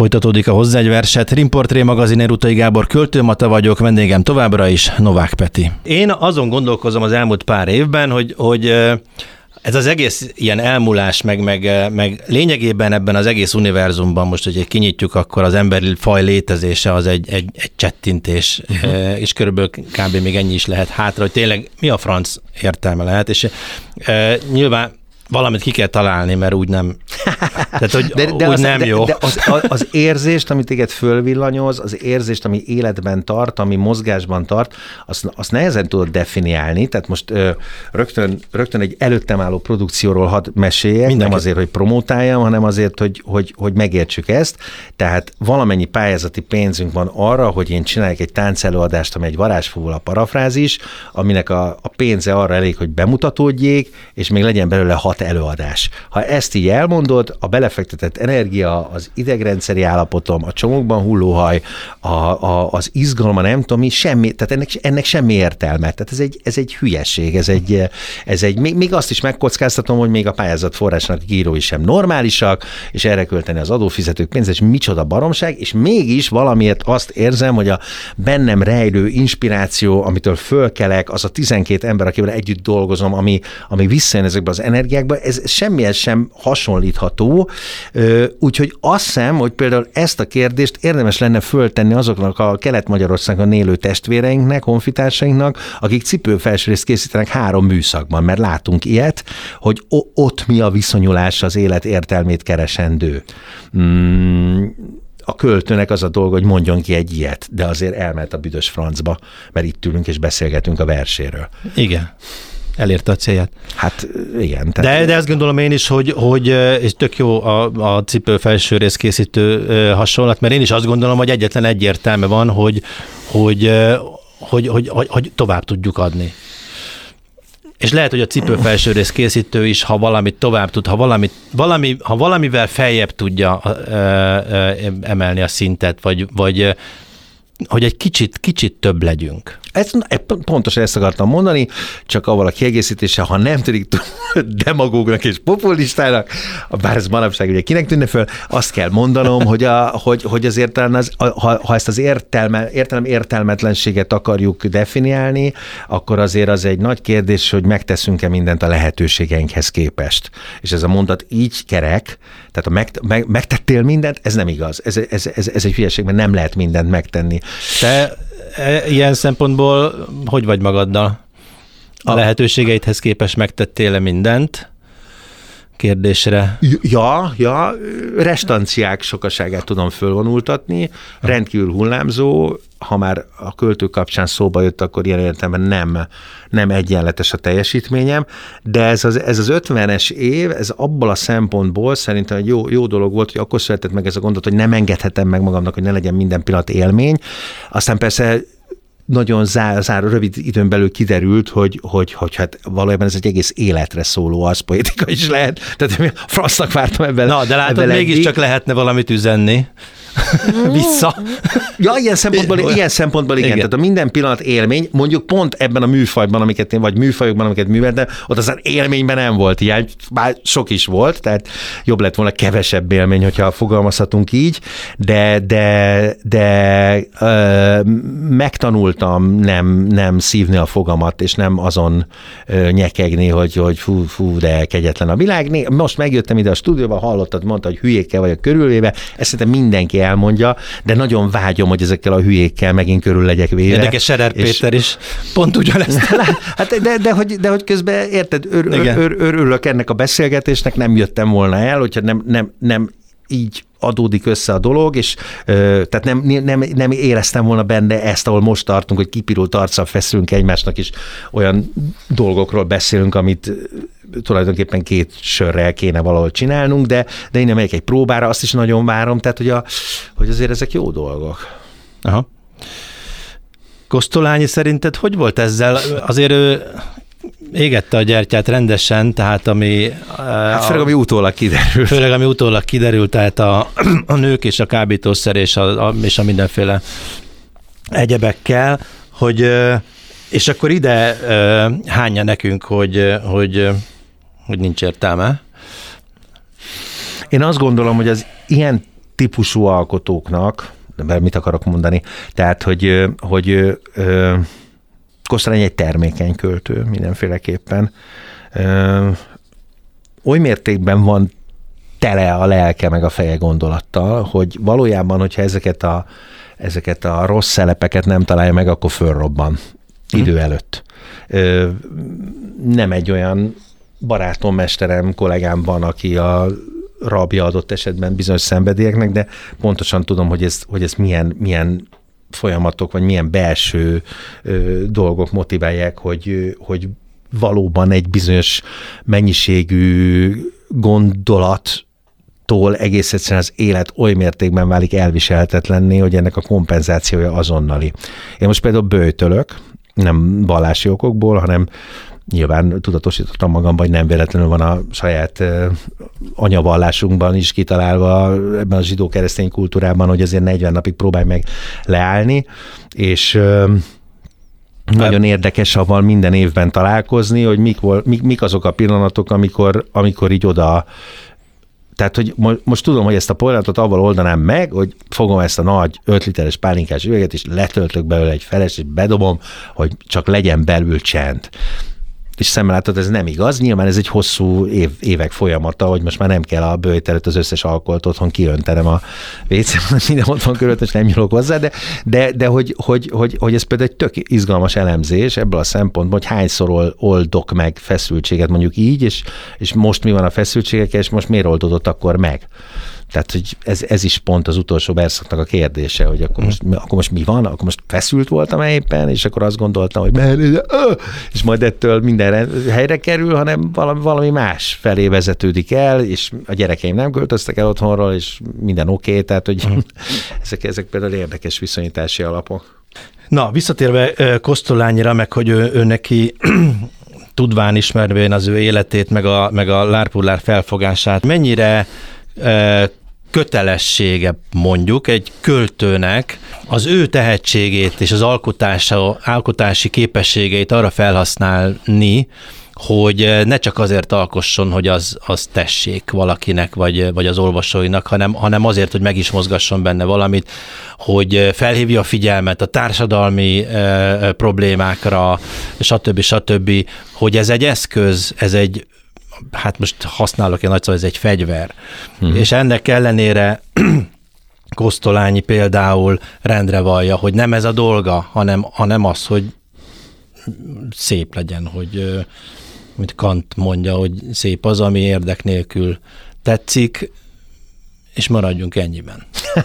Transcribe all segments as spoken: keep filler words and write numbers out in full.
Folytatódik a Hozzá egy verset. Rimportré magazin, Erutai Gábor Költőmata vagyok, vendégem továbbra is Novák Peti. Én azon gondolkozom az elmúlt pár évben, hogy, hogy ez az egész ilyen elmúlás, meg, meg, meg lényegében ebben az egész univerzumban most, hogy kinyitjuk, akkor az emberi faj létezése az egy, egy, egy csettintés, uh-huh. és körülbelül kb. Még ennyi is lehet hátra, hogy tényleg mi a franc értelme lehet, és e, nyilván valamit ki kell találni, mert úgy nem, tehát, hogy de, de úgy az, nem de, jó. De az, az érzést, amit téged fölvillanyoz, az érzést, ami életben tart, ami mozgásban tart, azt, azt nehezen tudod definiálni. Tehát most ö, rögtön, rögtön egy előttem álló produkcióról hadd meséljek, Mindenki. Nem azért, hogy promotáljam, hanem azért, hogy, hogy, hogy megértsük ezt. Tehát valamennyi pályázati pénzünk van arra, hogy én csináljak egy táncelőadást, ami egy varázsfogul a parafrázis, aminek a, a pénze arra elég, hogy bemutatódjék, és még legyen belőle hat előadás. Ha ezt így elmondod, a belefektetett energia, az idegrendszeri állapotom, a csomókban hullóhaj, a, a, az izgalma, nem tudom mi, semmi, tehát ennek, ennek semmi értelme. Tehát ez egy, ez egy hülyeség, ez egy, ez egy még, még azt is megkockáztatom, hogy még a pályázat forrásnak írói sem normálisak, és erre költeni az adófizetők pénzt, és micsoda baromság, és mégis valamiért azt érzem, hogy a bennem rejlő inspiráció, amitől fölkelek, az a tizenkét ember, akivel együtt dolgozom, ami, ami visszajön ezekbe az energiákba, ez semmihez sem hasonlítható, úgyhogy azt hiszem, hogy például ezt a kérdést érdemes lenne föltenni azoknak a Kelet-Magyarországon élő testvéreinknek, honfitársainknak, akik cipőfelsőrészt készítenek három műszakban, mert látunk ilyet, hogy ott mi a viszonyulás az élet értelmét keresendő. Hmm. A költőnek az a dolga, hogy mondjon ki egy ilyet, de azért elment a büdös francba, mert itt ülünk és beszélgetünk a verséről. Igen. Elérte a célját. Hát igen. Tehát... De, de azt gondolom én is, hogy, hogy és tök jó a, a cipő felső rész készítő hasonlat, mert én is azt gondolom, hogy egyetlen egyértelmű van, hogy, hogy, hogy, hogy, hogy, hogy tovább tudjuk adni. És lehet, hogy a cipő felső rész készítő is, ha valamit tovább tud, ha, valamit, valami, ha valamivel feljebb tudja emelni a szintet, vagy, vagy hogy egy kicsit, kicsit több legyünk. Ez, pontosan ezt akartam mondani, csak avval a kiegészítéssel, ha nem tűnik demagógnak és populistának, bár ez manapság ugye kinek tűnne föl, azt kell mondanom, hogy, a, hogy, hogy azért az, ha, ha ezt az értelme, értelem értelmetlenséget akarjuk definiálni, akkor azért az egy nagy kérdés, hogy megteszünk-e mindent a lehetőségeinkhez képest. És ez a mondat így kerek, tehát ha meg, meg, megtettél mindent, ez nem igaz. Ez, ez, ez, ez egy hülyeség, mert nem lehet mindent megtenni. Te ilyen szempontból hogy vagy magaddal? A, a lehetőségeidhez képest megtettél-e mindent? Kérdésre. Ja, ja, restanciák sokaságát tudom fölvonultatni, rendkívül hullámzó, ha már a költő kapcsán szóba jött, akkor ilyen értelemben nem, nem egyenletes a teljesítményem, de ez az, ez az ötvenes év, ez abból a szempontból szerintem egy jó, jó dolog volt, hogy akkor született meg ez a gondot, hogy nem engedhetem meg magamnak, hogy ne legyen minden pillanat élmény. Aztán persze nagyon zár, zár, rövid időn belül kiderült, hogy, hogy, hogy hát valójában ez egy egész életre szóló arszpoetika is lehet. Tehát francnak vártam ebben. Na, de látod, mégiscsak lehetne valamit üzenni. Vissza. Ja, ilyen szempontból, ilyen szempontból igen. igen. Tehát a minden pillanat élmény, mondjuk pont ebben a műfajban, amiket én, vagy műfajokban, amiket műveltem, ott aztán élményben nem volt ilyen, bár sok is volt, tehát jobb lett volna kevesebb élmény, hogyha fogalmazhatunk így, de, de, de ö, megtanultam nem, nem szívni a fogamat, és nem azon ö, nyekegni, hogy, hogy fú, fú, de kegyetlen a világ. Most megjöttem ide a stúdióba, hallottad, mondta, hogy hülyékkel vagyok körülvéve, ezt szerintem mindenki elmondja, de nagyon vágyom, hogy ezekkel a hülyékkel megint körül legyek véve. Érdekes, Scherer Péter is pont ugyanezt. Hát de, de, hogy, de hogy közben érted, ör, ör, ör, örülök ennek a beszélgetésnek, nem jöttem volna el, hogyha nem, nem, nem így adódik össze a dolog, és ö, tehát nem, nem, nem éreztem volna benne ezt, ahol most tartunk, hogy kipirult arccal feszülünk egymásnak, és olyan dolgokról beszélünk, amit tulajdonképpen két sörrel kéne valahol csinálnunk, de, de én nem megyek egy próbára, azt is nagyon várom, tehát hogy, a, hogy azért ezek jó dolgok. Aha. Kosztolányi szerinted hogy volt ezzel? Azért ő égette a gyertyát rendesen, tehát ami... Hát főleg, ami utólag kiderült. Főleg, ami utólag kiderült, tehát a, a nők és a kábítószer és a, a, és a mindenféle egyebekkel, hogy és akkor ide hányja nekünk, hogy, hogy, hogy nincs értelme? Én azt gondolom, hogy az ilyen típusú alkotóknak, de mit akarok mondani, tehát, hogy, hogy ö, Kosztolány egy termékeny költő mindenféleképpen. Ö, oly mértékben van tele a lelke meg a feje gondolattal, hogy valójában, hogyha ezeket a, ezeket a rossz szelepeket nem találja meg, akkor fölrobban idő előtt. Ö, nem egy olyan barátom, mesterem, kollégám van, aki a rabja adott esetben bizonyos szenvedélyeknek, de pontosan tudom, hogy ez, hogy ez milyen, milyen folyamatok, vagy milyen belső ö, dolgok motiválják, hogy, hogy valóban egy bizonyos mennyiségű gondolattól egész egyszerűen az élet oly mértékben válik elviselhetetlenné, hogy ennek a kompenzációja azonnali. Én most például böjtölök, nem vallási okokból, hanem nyilván tudatosítottam magam, vagy nem véletlenül van a saját uh, anyavallásunkban is kitalálva ebben a zsidó-keresztény kultúrában, hogy azért negyven napig próbálj meg leállni, és uh, nagyon érdekes avval minden évben találkozni, hogy mik, mik, mik azok a pillanatok, amikor, amikor így oda. Tehát, hogy most tudom, hogy ezt a pillanatot avval oldanám meg, hogy fogom ezt a nagy öt literes pálinkás üveget, és letöltök belőle egy feles, és bedobom, hogy csak legyen belül csend. És szemmel látod, ez nem igaz. Nyilván ez egy hosszú év, évek folyamata, hogy most már nem kell a böjt előtt az összes alkoholt otthon kiöntenem a vécében, minden ott van körülött, és nem nyúlok hozzá, de, de, de hogy, hogy, hogy, hogy ez például egy tök izgalmas elemzés ebből a szempontból, hogy hányszor oldok meg feszültséget mondjuk így, és, és most mi van a feszültségekkel, és most miért oldódott akkor meg. Tehát, hogy ez, ez is pont az utolsó verszaknak a kérdése, hogy akkor most, akkor most mi van, akkor most feszült voltam éppen, és akkor azt gondoltam, hogy és majd ettől minden helyre kerül, hanem valami, valami más felé vezetődik el, és a gyerekeim nem költöztek el otthonról, és minden oké, okay, tehát, hogy uh-huh. ezek, ezek például érdekes viszonyítási alapok. Na, visszatérve Kosztolányra, meg hogy ő, ő neki tudván ismervén az ő életét, meg a, meg a lárpullár felfogását, mennyire kötelessége mondjuk egy költőnek az ő tehetségét és az alkotása, alkotási képességeit arra felhasználni, hogy ne csak azért alkosson, hogy az, az tessék valakinek, vagy, vagy az olvasóinak, hanem, hanem azért, hogy meg is mozgasson benne valamit, hogy felhívja a figyelmet a társadalmi e, problémákra, stb. stb., hogy ez egy eszköz, ez egy hát most használok egy nagy szó, ez egy fegyver. Hmm. És ennek ellenére Kosztolányi például rendre vallja, hogy nem ez a dolga, hanem, hanem az, hogy szép legyen, hogy mint Kant mondja, hogy szép az, ami érdek nélkül tetszik, és maradjunk ennyiben.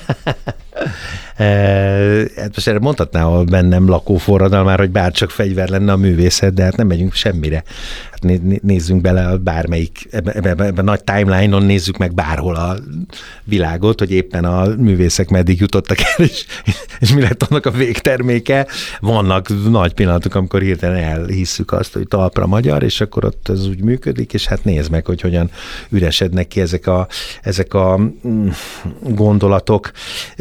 Hát most erre mondhatná a bennem lakó forradalmára, hogy bárcsak fegyver lenne a művészet, de hát nem megyünk semmire. Hát nézzünk bele bármelyik, ebben ebbe, ebbe, ebbe nagy timeline-on nézzük meg bárhol a világot, hogy éppen a művészek meddig jutottak el, és, és mi lett annak a végterméke. Vannak nagy pillanatok, amikor hirtelen elhisszük azt, hogy talpra magyar, és akkor ott ez úgy működik, és hát nézd meg, hogy hogyan üresednek ki ezek a, ezek a gondolatok.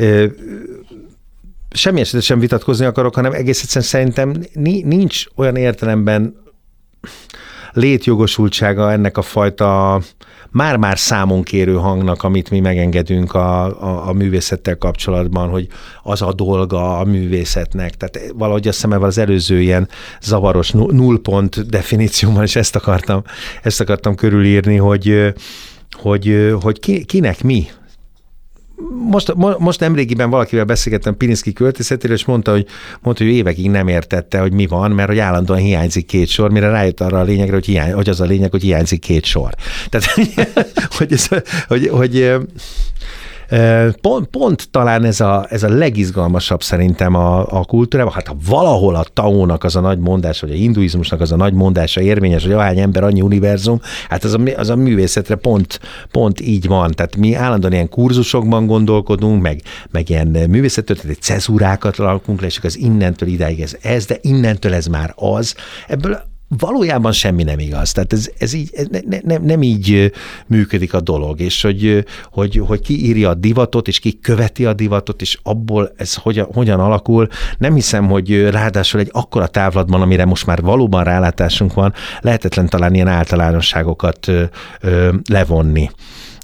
Semmi esetre sem vitatkozni akarok, hanem egész egyszerűen szerintem nincs olyan értelemben létjogosultsága ennek a fajta már-már számon kérő hangnak, amit mi megengedünk a, a, a művészettel kapcsolatban, hogy az a dolga a művészetnek. Tehát valahogy azt hiszem, az előző ilyen zavaros nullpont definícióban is ezt akartam, ezt akartam körülírni, hogy, hogy, hogy ki, kinek mi. Most, most nemrégiben valakivel beszélgettem Pirinszky költészetéről, és mondta, hogy, mondta, hogy évekig nem értette, hogy mi van, mert hogy állandóan hiányzik két sor, mire rájött arra a lényegre, hogy, hiány, hogy az a lényeg, hogy hiányzik két sor. Tehát, hogy, ez, hogy, hogy Pont, pont talán ez a, ez a legizgalmasabb szerintem a, a kultúrában. Hát ha valahol a Taónak az a nagy mondás, vagy a hinduizmusnak az a nagy mondása érvényes, hogy ahány ember, annyi univerzum, hát az a, az a művészetre pont, pont így van. Tehát mi állandóan ilyen kurzusokban gondolkodunk, meg, meg ilyen művészettörténeti cezúrákat alakunk le, és az innentől idáig ez, ez, de innentől ez már az. Ebből valójában semmi nem igaz. Tehát ez, ez így, ez ne, ne, nem így működik a dolog, és hogy, hogy, hogy ki írja a divatot, és ki követi a divatot, és abból ez hogyan, hogyan alakul. Nem hiszem, hogy ráadásul egy akkora távlatban, amire most már valóban rálátásunk van, lehetetlen talán ilyen általánosságokat ö, ö, levonni.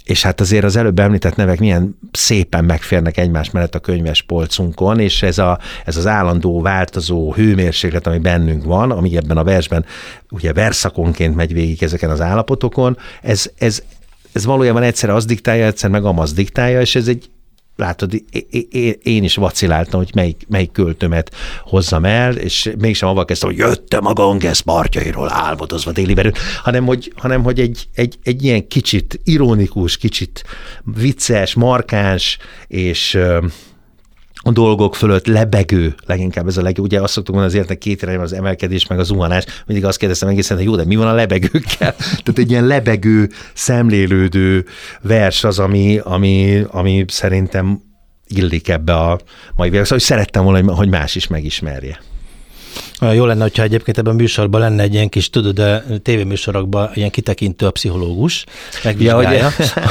és hát azért az előbb említett nevek milyen szépen megférnek egymás mellett a könyves polcunkon, és ez, a, ez az állandó változó hőmérséklet, ami bennünk van, ami ebben a versben ugye verszakonként megy végig ezeken az állapotokon, ez, ez, ez valójában egyszer az diktálja, egyszer meg amaz diktálja, és ez egy látod, én is vaciláltam, hogy melyik, melyik költömet hozzam el, és mégsem avval kezdtem, hogy jöttem a Ganges partjairól álmodozva déli verőn, hanem hogy, hanem, hogy egy, egy, egy ilyen kicsit ironikus, kicsit vicces, markáns, és a dolgok fölött lebegő, leginkább ez a legjobb. Ugye azt szoktuk mondani, az életnek két irány, az emelkedés, meg az zuhanás. Mindig azt kérdeztem egészen, hogy jó, de mi van a lebegőkkel? Tehát egy ilyen lebegő, szemlélődő vers az, ami, ami, ami szerintem illik ebbe a mai világba. Szóval szerettem volna, hogy más is megismerje. Jó lenne, hogyha egyébként ebben a műsorban lenne egy ilyen kis, tudod, de tévéműsorokban ilyen kitekintő a pszichológus, megvizsgálja. Ja,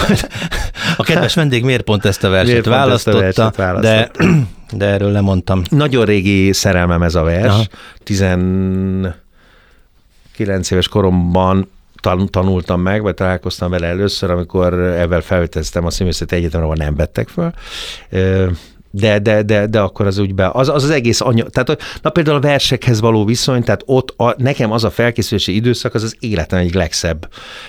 a kedves vendég miért pont ezt a verset választotta, a verset választotta, de, de erről lemondtam. Nagyon régi szerelmem ez a vers. Aha. tizenkilenc éves koromban tanultam meg, vagy találkoztam vele először, amikor ebben felvételeztem a Színművészeti Egyetemre, ahol nem vettek föl. De, de, de, de akkor az úgy be, az az, az egész anyag, tehát na például a versekhez való viszony, tehát ott a, nekem az a felkészülési időszak, az az életem egyik legszebb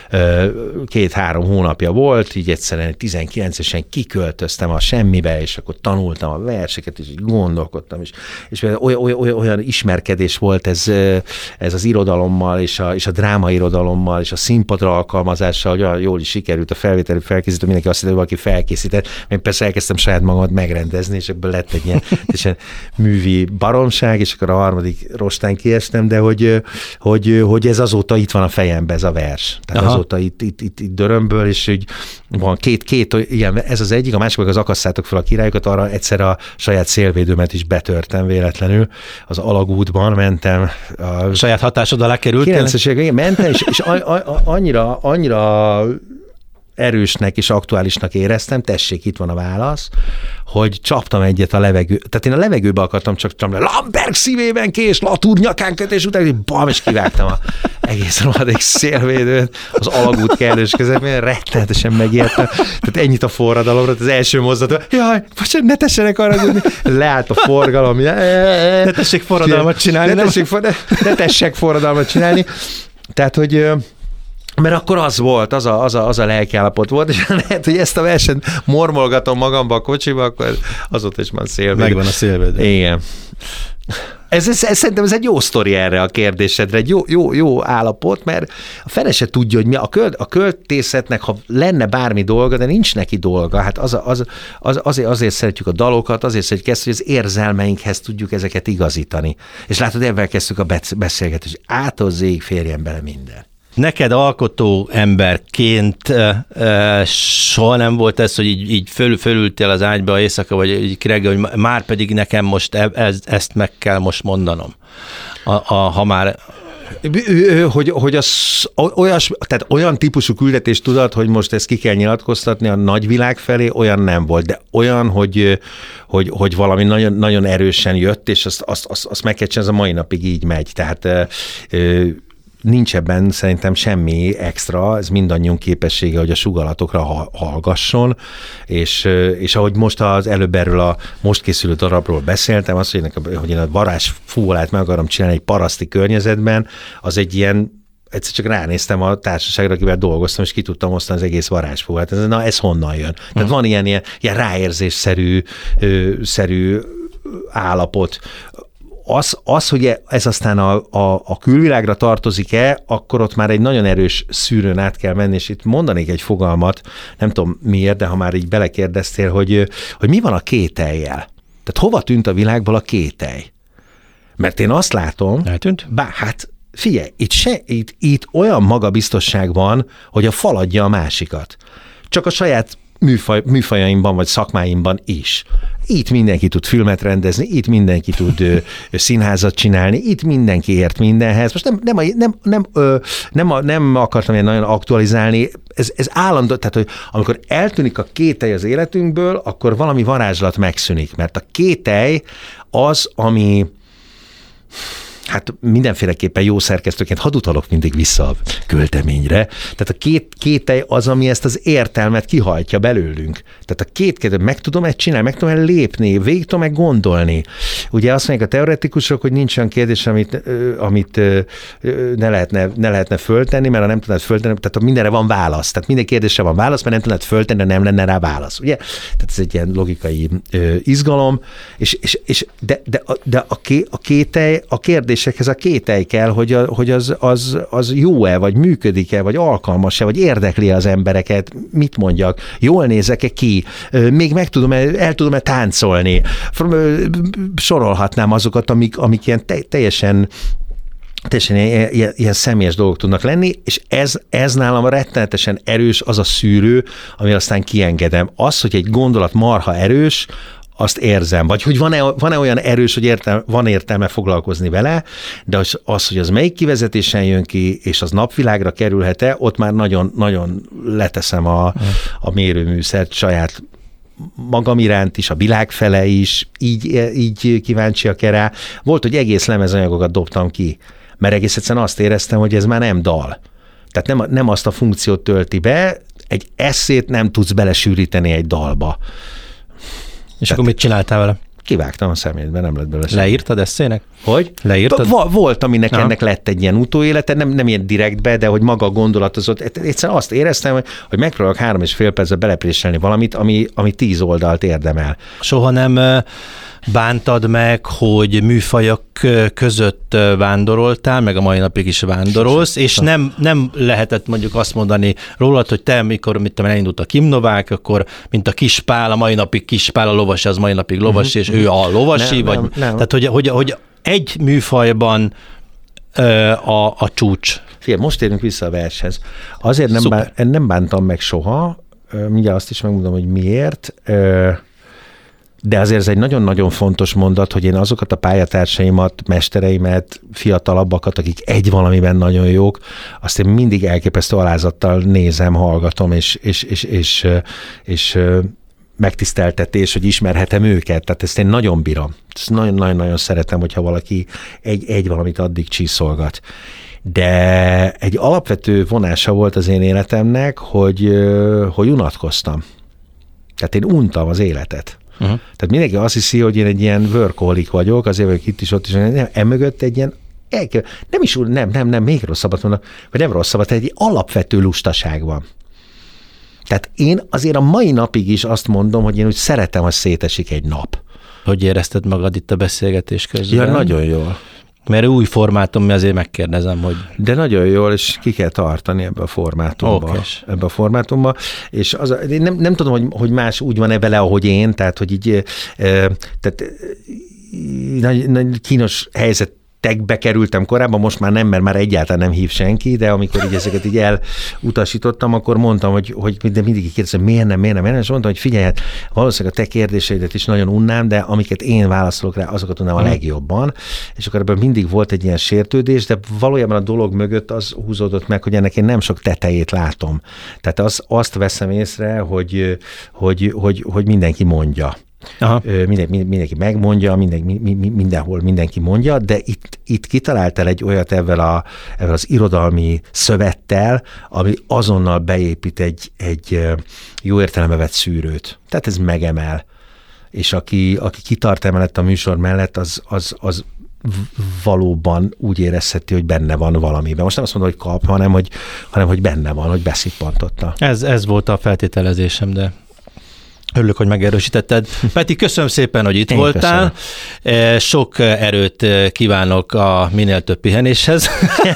két-három hónapja volt, így egyszerűen tizenkilencesen kiköltöztem a semmibe, és akkor tanultam a verseket, és így gondolkodtam, és, és olyan, olyan, olyan ismerkedés volt ez, ez az irodalommal, és a, és a drámairodalommal, és a színpadra alkalmazással, hogy olyan jól is sikerült a felvételi felkészítő, mindenki azt hitte, hogy valaki felkészített, én persze elkezdtem saját magamat megrendezni, és ebből lett egy ilyen, ilyen művi baromság, és akkor a harmadik rostán kiestem, de hogy, hogy, hogy ez azóta itt van a fejemben, ez a vers. Tehát Aha. azóta itt, itt, itt, itt dörömböl, és hogy van két, két ilyen, ez az egyik, a másik meg az akasszátok fel a királyokat, arra egyszer a saját szélvédőmet is betörtem véletlenül, az alagútban mentem. A saját hatásod alá kerültél? kilences években mentem, és, és a, a, a, annyira, annyira erősnek és aktuálisnak éreztem, tessék, itt van a válasz, hogy csaptam egyet a levegő. Tehát én a levegőbe akartam csak csapni. Lamberg szívében kés, Latúr nyakán kötés után, és bam, és kivágtam a egész rohadék szélvédőt az alagút kellős közepén, rettenetesen megijedtem. Tehát ennyit a forradalomra, az első mozdulat, jaj, bocsánat, ne tessenek haragudni. Leállt a forgalom. Ne tessék forradalmat csinálni. Ne, tessék, ne, ne tessék forradalmat csinálni. Tehát, hogy mert akkor az volt, az a, az a, az a lelkiállapot volt, és lehet, hogy ezt a versenyt mormolgatom magamba a kocsiba, akkor azóta is már szélvédő. Megvan a szélvédő. Igen. Ez, ez, ez, szerintem ez egy jó sztori erre a kérdésedre, egy jó, jó, jó állapot, mert a fene se tudja, hogy mi a, költ, a költészetnek, ha lenne bármi dolga, de nincs neki dolga, hát az, az, az, azért, azért szeretjük a dalokat, azért szeretjük ezt, hogy az érzelmeinkhez tudjuk ezeket igazítani. És látod, ebben kezdtük a beszélgetést, ától zéig férjen bele minden. Neked alkotó emberként e, e, soha nem volt ez, hogy így, így föl, fölültél az ágyba éjszaka, vagy így kireggel, hogy már pedig nekem most ez, ezt meg kell most mondanom. A, a, ha már... Hogy, hogy az olyas, tehát olyan típusú küldetés tudat, hogy most ezt ki kell nyilatkoztatni a nagyvilág felé, olyan nem volt, de olyan, hogy, hogy, hogy valami nagyon, nagyon erősen jött, és azt, azt, azt, azt meg kell csinálni, ez a mai napig így megy. Tehát nincs ebben szerintem semmi extra, ez mindannyiunk képessége, hogy a sugallatokra hallgasson, és, és ahogy most az előbb erről a most készülő darabról beszéltem, az, hogy, hogy én a varázsfúvolát meg akarom csinálni egy paraszti környezetben, az egy ilyen, egyszer csak ránéztem a társaságra, akivel dolgoztam, és ki tudtam osztani az egész varázsfúvolát. Na, ez honnan jön? Tehát uh-huh. van ilyen, ilyen, ilyen ráérzésszerű szerű állapot. Az, az, hogy ez aztán a, a, a külvilágra tartozik-e, akkor ott már egy nagyon erős szűrőn át kell menni, és itt mondanék egy fogalmat, nem tudom miért, de ha már így belekérdeztél, hogy, hogy mi van a kétellyel? Tehát hova tűnt a világból a kételj? Mert én azt látom, eltűnt? Bá, hát figyelj, itt, se, itt, itt olyan magabiztosság van, hogy a fal adja a másikat. Csak a saját műfaj, műfajaimban vagy szakmáimban is. Itt mindenki tud filmet rendezni, itt mindenki tud ö, színházat csinálni, itt mindenki ért mindenhez. Most nem, nem, nem, nem, ö, nem, nem akartam ilyen nagyon aktualizálni, ez, ez állandó, tehát hogy amikor eltűnik a kételj az életünkből, akkor valami varázslat megszűnik, mert a kételj az, ami Hát mindenféleképpen jó szerkesztőként hadd utalok mindig vissza a költeményre. Tehát a két kételj az, ami ezt az értelmet kihajtja belőlünk. Tehát a két kételj, meg tudom ezt csinálni, meg tudom lépni, végig tudom meg gondolni. Ugye azt mondják a teoretikusok, hogy nincs olyan kérdés, amit, amit ne, lehetne, ne lehetne föltenni, mert ha nem tudnád föltenni, tehát mindenre van válasz. Tehát minden kérdésre van válasz, mert nem tudnád föltenni, de nem lenne rá válasz. Ugye? Tehát ez egy ilyen logikai ö, izgalom, és, és, és de, de, de a, ké, a kételj, a kérdésekhez a kételj kell, hogy, a, hogy az, az, az jó-e, vagy működik-e, vagy alkalmas-e, vagy érdekli az embereket, mit mondjak, jól nézek-e ki, még meg tudom-e, el tudom-e táncolni. Sorolhatnám azokat, amik, amik ilyen te, teljesen teljesen ilyen, ilyen, ilyen személyes dolgok tudnak lenni, és ez, ez nálam rettenetesen erős az a szűrő, ami aztán kiengedem. Az, hogy egy gondolat marha erős, azt érzem, vagy hogy van-e, van-e olyan erős, hogy értelme, van értelme foglalkozni vele, de az, az, hogy az melyik kivezetésen jön ki, és az napvilágra kerülhet-e, ott már nagyon, nagyon leteszem a, a mérőműszert saját magam iránt is, a világ fele is, így, így kíváncsiak rá. Volt, hogy egész lemezanyagokat dobtam ki, mert egész egyszerűen azt éreztem, hogy ez már nem dal. Tehát nem, nem azt a funkciót tölti be, egy esszét nem tudsz belesűríteni egy dalba. És Tehát akkor mit csináltál vele? Kivágtam a szemétbe, nem lett belőle. Leírtad eszének? Hogy? Leírtad? V- volt, aminek Aha. ennek lett egy ilyen utóélete, nem, nem ilyen direktbe, de hogy maga gondolatozott. Egyszerűen azt éreztem, hogy, hogy megpróbálok három és fél percbe belepréselni valamit, ami, ami tíz oldalt érdemel. Soha nem bántad meg, hogy műfajok között vándoroltál, meg a mai napig is vándorolsz, és nem, nem lehetett mondjuk azt mondani rólad, hogy te, mikor mit tudom, elindult a Kim Novák, akkor mint a Kispál, a mai napig Kispál, a lovasi, az mai napig lovasi, uh-huh. és ő a lovasi, nem, vagy nem, nem. Tehát, hogy, hogy, hogy egy műfajban ö, a, a csúcs. Figyelj, most érünk vissza a vershez. Azért nem, bán, nem bántam meg soha, mindjárt azt is megmondom, hogy miért, de azért ez egy nagyon-nagyon fontos mondat, hogy én azokat a pályatársaimat, mestereimet, fiatalabbakat, akik egy valamiben nagyon jók, azt én mindig elképesztő alázattal nézem, hallgatom, és, és, és, és, és megtiszteltetés, hogy ismerhetem őket. Tehát ezt én nagyon bírom. Ezt nagyon-nagyon szeretem, hogyha valaki egy, egy valamit addig csiszolgat. De egy alapvető vonása volt az én életemnek, hogy, hogy unatkoztam. Tehát én untam az életet. Uh-huh. Tehát mindenki azt hiszi, hogy én egy ilyen workaholic vagyok, azért vagyok itt is, ott is, nem, emögött egy ilyen, nem is, nem, nem, nem, még rosszabbat mondok, vagy nem rosszabbat, egy alapvető lustaság van. Tehát én azért a mai napig is azt mondom, hogy én úgy szeretem, hogy szétesik egy nap. Hogy érezted magad itt a beszélgetés közben? Ja, nagyon jól. Mert új formátum, azért megkérdezem, hogy... De nagyon jól, és ki kell tartani ebbe a formátumba. Okés. Ebbe a formátumba. És az, én nem, nem tudom, hogy, hogy más úgy van-e vele, ahogy én, tehát, hogy így e, tehát, nagy, nagy kínos helyzetekbe kerültem korábban, most már nem, mert már egyáltalán nem hív senki, de amikor így ezeket így elutasítottam, akkor mondtam, hogy, hogy de mindig kérdezem, miért nem, miért nem, miért nem, és mondtam, hogy figyelj, hát valószínűleg a te kérdéseidet is nagyon unnám, de amiket én válaszolok rá, azokat tudnám a legjobban, és akkor ebben mindig volt egy ilyen sértődés, de valójában a dolog mögött az húzódott meg, hogy ennek én nem sok tetejét látom. Tehát az, azt veszem észre, hogy, hogy, hogy, hogy mindenki mondja. Aha. Minden, mindenki megmondja, minden, mindenhol mindenki mondja, de itt, itt kitaláltál egy olyat ezzel, a, ezzel az irodalmi szövettel, ami azonnal beépít egy, egy jó értelembe vett szűrőt. Tehát ez megemel. És aki, aki kitart emellett a műsor mellett, az, az, az valóban úgy érezheti, hogy benne van valamiben. Most nem azt mondom, hogy kap, hanem hogy, hanem, hogy benne van, hogy beszippantotta. Ez, ez volt a feltételezésem, de örülök, hogy megerősítetted. Peti, köszönöm szépen, hogy itt Én voltál. Köszönöm. Sok erőt kívánok a minél több pihenéshez.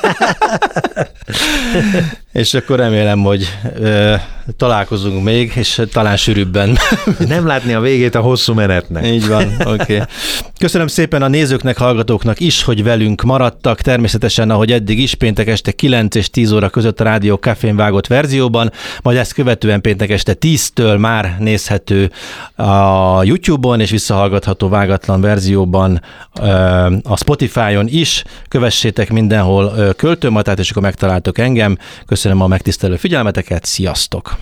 És akkor remélem, hogy találkozunk még, és talán sűrűbben. Nem látni a végét a hosszú menetnek. Így van, oké. Okay. Köszönöm szépen a nézőknek, hallgatóknak is, hogy velünk maradtak. Természetesen, ahogy eddig is, péntek este kilenc és tíz óra között a Rádió Cafén vágott verzióban, majd ezt követően péntek este tíztől már nézhető a YouTube-on, és visszahallgatható vágatlan verzióban a Spotify-on is. Kövessétek mindenhol Költő Matát, és akkor megtaláltok engem. Köszönöm a megtisztelő figyelmeteket, sziasztok!